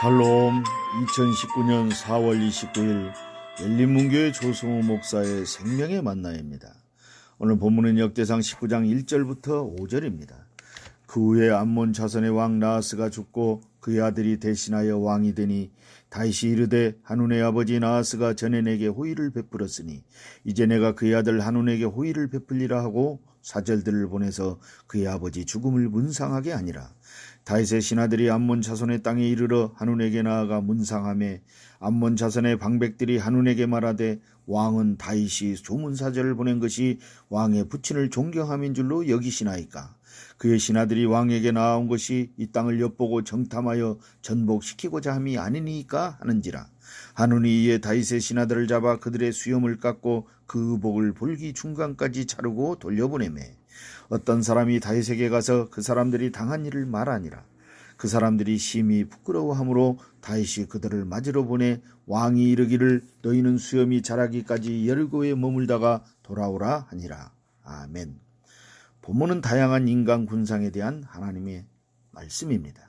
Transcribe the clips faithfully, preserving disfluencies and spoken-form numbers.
샬롬. 이천십구 년 사월 이십구일 열린문교회 조승우 목사의 생명의 만나입니다. 오늘 본문은 역대상 십구 장 일 절부터 오 절입니다. 그 후에 암몬 자손의 왕 나하스가 죽고 그의 아들이 대신하여 왕이 되니 다윗이 이르되 한운의 아버지 나하스가 전에 내게 호의를 베풀었으니 이제 내가 그의 아들 한운에게 호의를 베풀리라 하고 사절들을 보내서 그의 아버지 죽음을 문상하게 하니라. 다윗의 신하들이 암몬 자손의 땅에 이르러 한운에게 나아가 문상하매 암몬 자손의 방백들이 한운에게 말하되 왕은 다윗이 조문사절을 보낸 것이 왕의 부친을 존경함인 줄로 여기시나이까. 그의 신하들이 왕에게 나아온 것이 이 땅을 엿보고 정탐하여 전복시키고자 함이 아니니까 하는지라. 한운이 이에 다윗의 신하들을 잡아 그들의 수염을 깎고 그 의복을 볼기 중간까지 자르고 돌려보내매 어떤 사람이 다윗에게 가서 그 사람들이 당한 일을 말하니라. 그 사람들이 심히 부끄러워하므로 다윗이 그들을 맞으러 보내 왕이 이르기를 너희는 수염이 자라기까지 여리고에 머물다가 돌아오라 하니라. 아멘. 본문은 다양한 인간 군상에 대한 하나님의 말씀입니다.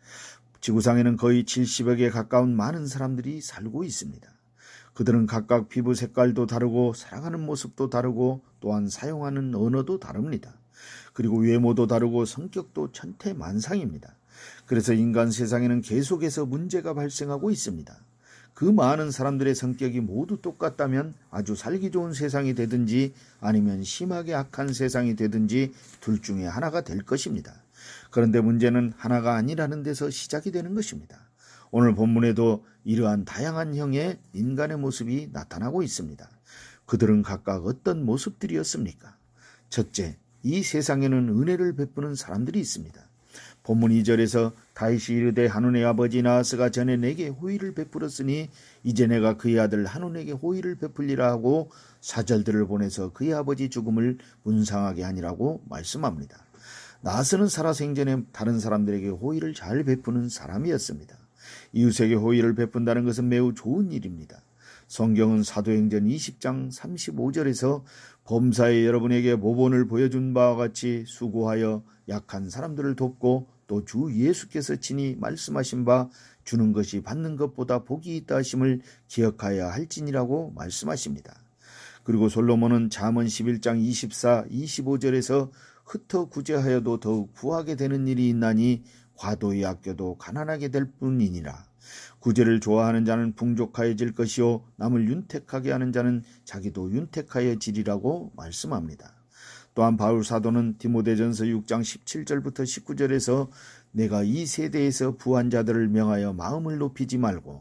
지구상에는 거의 칠십여 개 가까운 많은 사람들이 살고 있습니다. 그들은 각각 피부 색깔도 다르고 살아가는 모습도 다르고 또한 사용하는 언어도 다릅니다. 그리고 외모도 다르고 성격도 천태만상입니다. 그래서 인간 세상에는 계속해서 문제가 발생하고 있습니다. 그 많은 사람들의 성격이 모두 똑같다면 아주 살기 좋은 세상이 되든지 아니면 심하게 악한 세상이 되든지 둘 중에 하나가 될 것입니다. 그런데 문제는 하나가 아니라는 데서 시작이 되는 것입니다. 오늘 본문에도 이러한 다양한 형의 인간의 모습이 나타나고 있습니다. 그들은 각각 어떤 모습들이었습니까? 첫째, 이 세상에는 은혜를 베푸는 사람들이 있습니다. 본문 이 절에서 다윗이 이르되 한운의 아버지 나하스가 전에 내게 호의를 베풀었으니 이제 내가 그의 아들 한운에게 호의를 베풀리라 하고 사절들을 보내서 그의 아버지 죽음을 문상하게 하니라고 말씀합니다. 나하스는 살아생전에 다른 사람들에게 호의를 잘 베푸는 사람이었습니다. 이웃에게 호의를 베푼다는 것은 매우 좋은 일입니다. 성경은 사도행전 이십 장 삼십오 절에서 범사에 여러분에게 모본을 보여준 바와 같이 수고하여 약한 사람들을 돕고 또 주 예수께서 친히 말씀하신 바 주는 것이 받는 것보다 복이 있다 하심을 기억하여야 할지니라고 말씀하십니다. 그리고 솔로몬은 잠언 십일 장 이십사, 이십오 절에서 흩어 구제하여도 더욱 부하게 되는 일이 있나니 과도히 아껴도 가난하게 될 뿐이니라. 구제를 좋아하는 자는 풍족하여질 것이요 남을 윤택하게 하는 자는 자기도 윤택하여지리라고 말씀합니다. 또한 바울 사도는 디모데전서 육 장 십칠 절부터 십구 절에서 내가 이 세대에서 부한 자들을 명하여 마음을 높이지 말고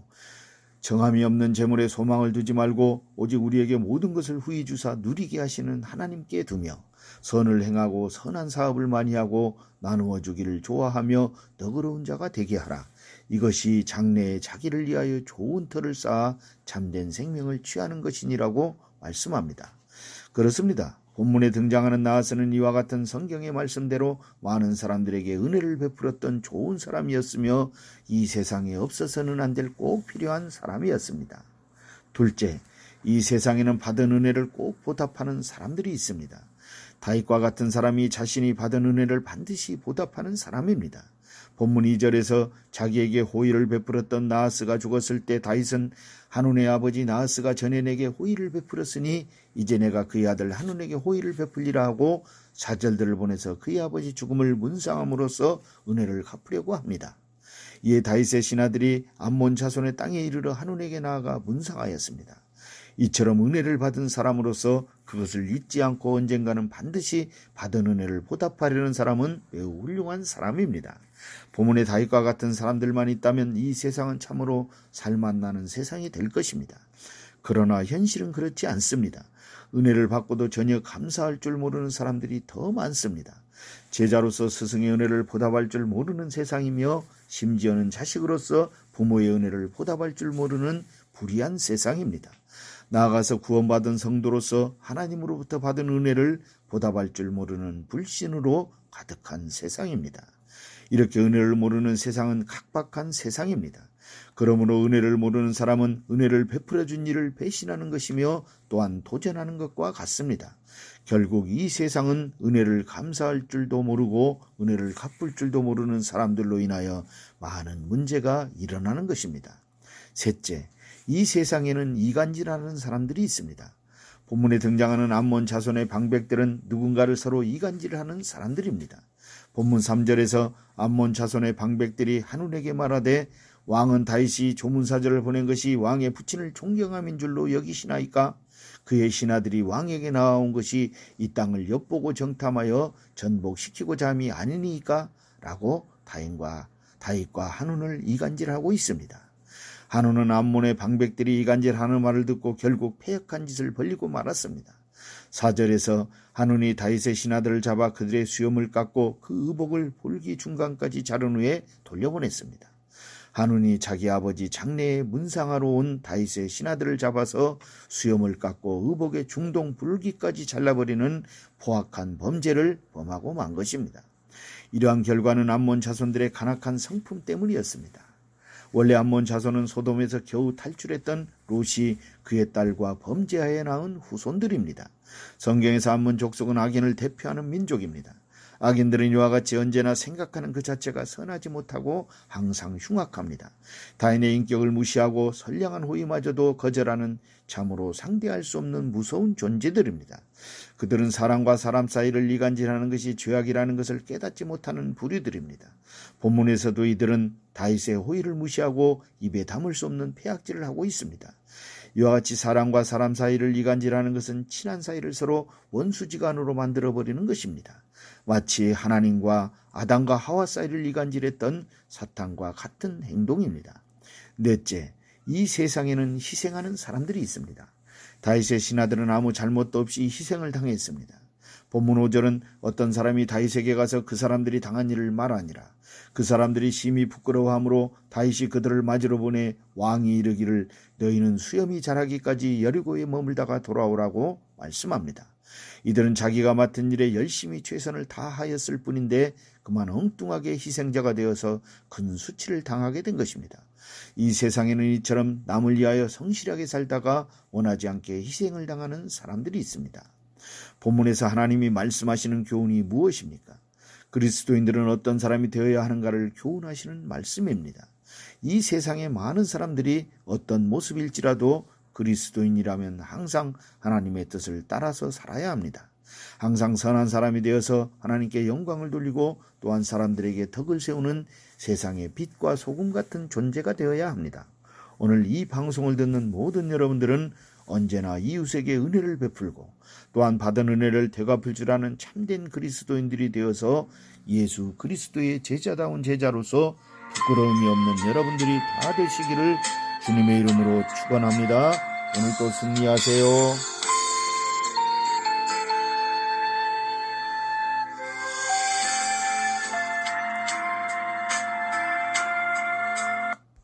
정함이 없는 재물에 소망을 두지 말고 오직 우리에게 모든 것을 후히 주사 누리게 하시는 하나님께 두며 선을 행하고 선한 사업을 많이 하고 나누어 주기를 좋아하며 너그러운 자가 되게 하라. 이것이 장래에 자기를 위하여 좋은 터를 쌓아 참된 생명을 취하는 것이니라고 말씀합니다. 그렇습니다. 본문에 등장하는 나하스는 이와 같은 성경의 말씀대로 많은 사람들에게 은혜를 베풀었던 좋은 사람이었으며 이 세상에 없어서는 안 될 꼭 필요한 사람이었습니다. 둘째, 이 세상에는 받은 은혜를 꼭 보답하는 사람들이 있습니다. 다윗과 같은 사람이 자신이 받은 은혜를 반드시 보답하는 사람입니다. 본문 이 절에서 자기에게 호의를 베풀었던 나하스가 죽었을 때 다윗은 한운의 아버지 나하스가 전에 내게 호의를 베풀었으니 이제 내가 그의 아들 한운에게 호의를 베풀리라 하고 사절들을 보내서 그의 아버지 죽음을 문상함으로써 은혜를 갚으려고 합니다. 이에 다윗의 신하들이 암몬 자손의 땅에 이르러 한운에게 나아가 문상하였습니다. 이처럼 은혜를 받은 사람으로서 그것을 잊지 않고 언젠가는 반드시 받은 은혜를 보답하려는 사람은 매우 훌륭한 사람입니다. 본문에 다윗과 같은 사람들만 있다면 이 세상은 참으로 살맛나는 세상이 될 것입니다. 그러나 현실은 그렇지 않습니다. 은혜를 받고도 전혀 감사할 줄 모르는 사람들이 더 많습니다. 제자로서 스승의 은혜를 보답할 줄 모르는 세상이며 심지어는 자식으로서 부모의 은혜를 보답할 줄 모르는 불의한 세상입니다. 나아가서 구원받은 성도로서 하나님으로부터 받은 은혜를 보답할 줄 모르는 불신으로 가득한 세상입니다. 이렇게 은혜를 모르는 세상은 각박한 세상입니다. 그러므로 은혜를 모르는 사람은 은혜를 베풀어 준 일을 배신하는 것이며 또한 도전하는 것과 같습니다. 결국 이 세상은 은혜를 감사할 줄도 모르고 은혜를 갚을 줄도 모르는 사람들로 인하여 많은 문제가 일어나는 것입니다. 셋째, 이 세상에는 이간질하는 사람들이 있습니다. 본문에 등장하는 암몬 자손의 방백들은 누군가를 서로 이간질하는 사람들입니다. 본문 삼 절에서 암몬 자손의 방백들이 한운에게 말하되 왕은 다윗이 조문사절을 보낸 것이 왕의 부친을 존경함인 줄로 여기시나이까? 그의 신하들이 왕에게 나아온 것이 이 땅을 엿보고 정탐하여 전복시키고자 함이 아니니까? 라고 다윗과, 다윗과 한운을 이간질하고 있습니다. 한운은 암몬의 방백들이 이간질하는 말을 듣고 결국 패역한 짓을 벌리고 말았습니다. 사 절에서 한운이 다윗의 신하들을 잡아 그들의 수염을 깎고 그 의복을 볼기 중간까지 자른 후에 돌려보냈습니다. 한운이 자기 아버지 장래의 문상하러 온 다윗의 신하들을 잡아서 수염을 깎고 의복의 중동 불기까지 잘라버리는 포악한 범죄를 범하고 만 것입니다. 이러한 결과는 암몬 자손들의 간악한 성품 때문이었습니다. 원래 암몬 자손은 소돔에서 겨우 탈출했던 롯이 그의 딸과 범죄하에 낳은 후손들입니다. 성경에서 암몬 족속은 악인을 대표하는 민족입니다. 악인들은 이와 같이 언제나 생각하는 그 자체가 선하지 못하고 항상 흉악합니다. 다인의 인격을 무시하고 선량한 호의마저도 거절하는 참으로 상대할 수 없는 무서운 존재들입니다. 그들은 사람과 사람 사이를 이간질하는 것이 죄악이라는 것을 깨닫지 못하는 부류들입니다. 본문에서도 이들은 다윗의 호의를 무시하고 입에 담을 수 없는 폐악질을 하고 있습니다. 이와 같이 사람과 사람 사이를 이간질하는 것은 친한 사이를 서로 원수지간으로 만들어버리는 것입니다. 마치 하나님과 아담과 하와 사이를 이간질했던 사탄과 같은 행동입니다. 넷째, 이 세상에는 희생하는 사람들이 있습니다. 다윗의 신하들은 아무 잘못도 없이 희생을 당했습니다. 본문 오 절은 어떤 사람이 다윗에게 가서 그 사람들이 당한 일을 말하니라. 그 사람들이 심히 부끄러워하므로 다윗이 그들을 맞으러 보내 왕이 이르기를 너희는 수염이 자라기까지 여리고에 머물다가 돌아오라고 말씀합니다. 이들은 자기가 맡은 일에 열심히 최선을 다하였을 뿐인데 그만 엉뚱하게 희생자가 되어서 큰 수치를 당하게 된 것입니다. 이 세상에는 이처럼 남을 위하여 성실하게 살다가 원하지 않게 희생을 당하는 사람들이 있습니다. 본문에서 하나님이 말씀하시는 교훈이 무엇입니까? 그리스도인들은 어떤 사람이 되어야 하는가를 교훈하시는 말씀입니다. 이 세상의 많은 사람들이 어떤 모습일지라도 그리스도인이라면 항상 하나님의 뜻을 따라서 살아야 합니다. 항상 선한 사람이 되어서 하나님께 영광을 돌리고 또한 사람들에게 덕을 세우는 세상의 빛과 소금 같은 존재가 되어야 합니다. 오늘 이 방송을 듣는 모든 여러분들은 언제나 이웃에게 은혜를 베풀고 또한 받은 은혜를 되갚을 줄 아는 참된 그리스도인들이 되어서 예수 그리스도의 제자다운 제자로서 부끄러움이 없는 여러분들이 다 되시기를 주님의 이름으로 축원합니다. 오늘도 승리하세요.